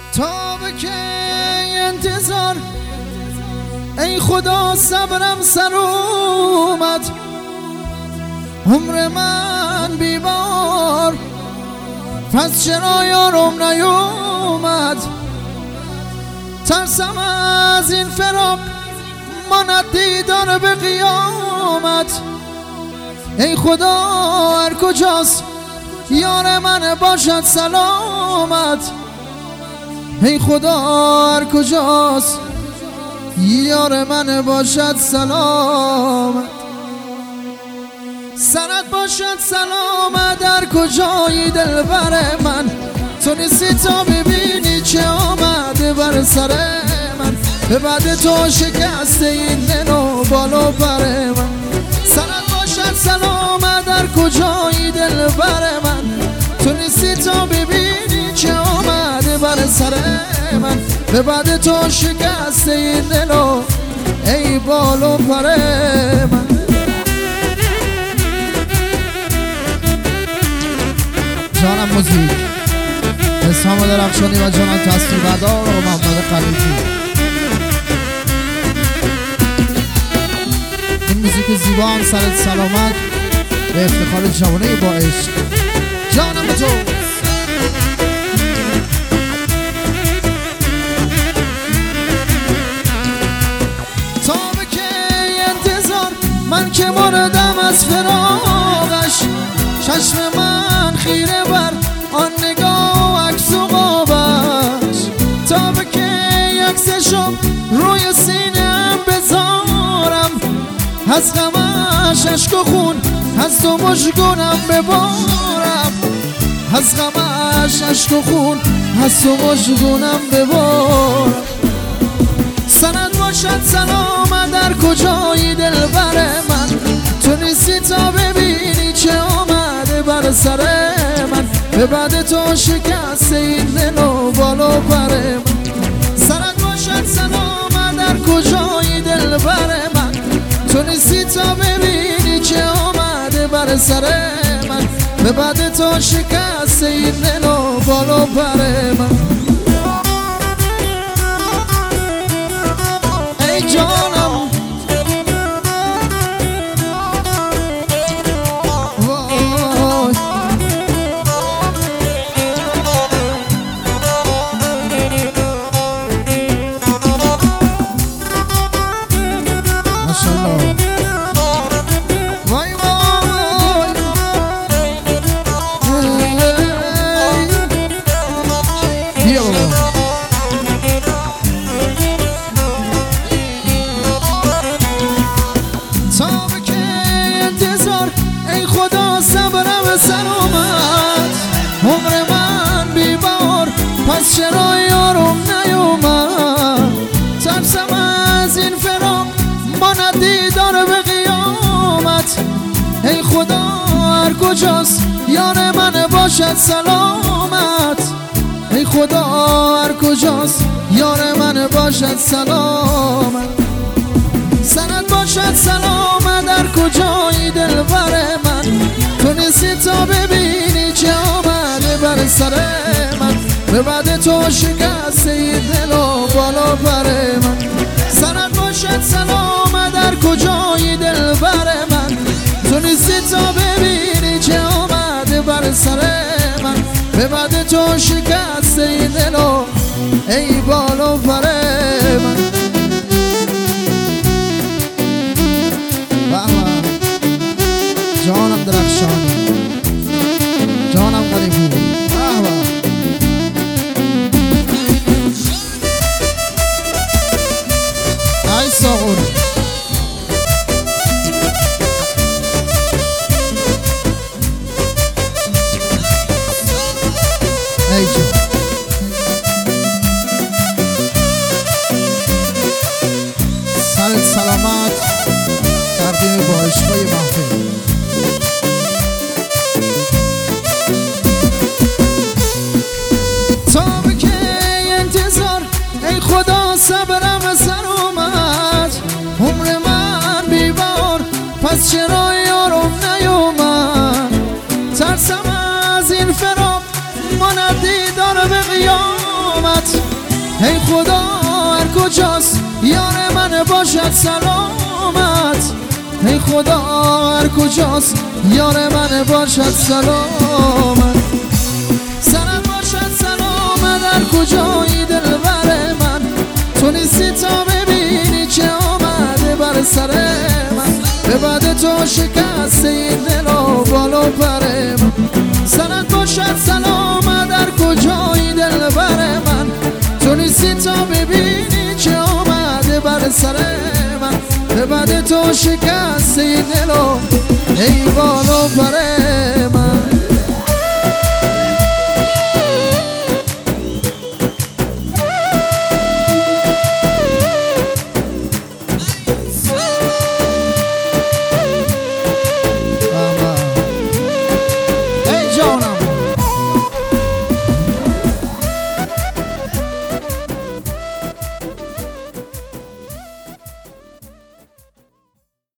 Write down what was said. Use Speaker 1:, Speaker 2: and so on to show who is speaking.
Speaker 1: تا به که انتظار ای خدا صبرم سر اومد، عمر من بیبار پس چرا یارم نیومد. ترسم از این فراق ماند دیدار به قیامت. ای خدا هر کجاست یار من باشد سلامت. ای خدا هر کجاست یار من باشد سلامت. سرت باشد سلامت در کجایی دلبر من. تو نیستی تا ببینی چه آمده بر سر من. به بعد تو شکست این دل و بال و پر من. سرت باشد سلامت در کجایی دلبر من. تو نیستی تا ببینی چه آمده بر سر من. به بعد تو شکست این دل و ای بال و پر من. جانم موزیک اسلام درخشانی و جانم تصویر بردار و محمد خلیفی. این موزیک زیبا هم سرت سلامت به افتخار جوانه با عشق. جانم تو تا به که انتظار من که مردم از فراقش. چشم من خیره بر آن نگاه و عکس و قابش. تا به که عکسشم روی سینه‌ام بذارم. از غمش اشک و خون از تو مژگونم ببارم. از غمش اشک و خون از تو مژگونم ببارم. سند باشد سلامت در کجایی دلبر من. تو نیستی تا ببینی چه آمده بر سر من. به بعد تو شکست این دل و بال و پر من. سرت باشد سلامت در کجایی دلبر من. تو نیستی تا ببینی چه آمده بر سر من. به بعد تو شکست این دل و بال و پر من. ای جانم پس چرا یارم نیومد. ترسم از این فراق ماند دیدار به قیامت. ای خدا هر کجاست یار من باشد سلامت. ای خدا هر کجاست یار من باشد سلامت. سند باشد سلامت در کجایی دلبر من. تو نیستی تا ببینی چه آمده بر سر من. به بعد تو شکست این دل و بال و پر من. سرت باشد سلامت در کجایی دلبر من. تو نیستی تا ببینی چه آمده بر سر من. به بعد تو شکست این دل و ای بال و پر من. جانم درخشانی جانم خلیفی. ای ساغور ای جان سرت سلامت تقدیم با عشقای محفل. تا به که انتظار ای خدا صبرم سر اومد. عمر من بیبار پس چرا یارم نیومد. ترسم از این فراق ماند دیدار به قیامت. سلامت. ای خدا هر کجاست یار من باشد سلامت. ای خدا هر کجاست یار من باشد سلامت. سرت باشد سلامت هر کجایی دلبر من. تو نیستی تا ببینی چه آمده بر سر من. به بعد تو شکست این دل و بالا پر من. سرت باشد سلامت هر کجایی دلبر من. تو نیستی تا ببینی چه آمده بر سر من. به بعد تو شکست این دل و ای بالا پر من.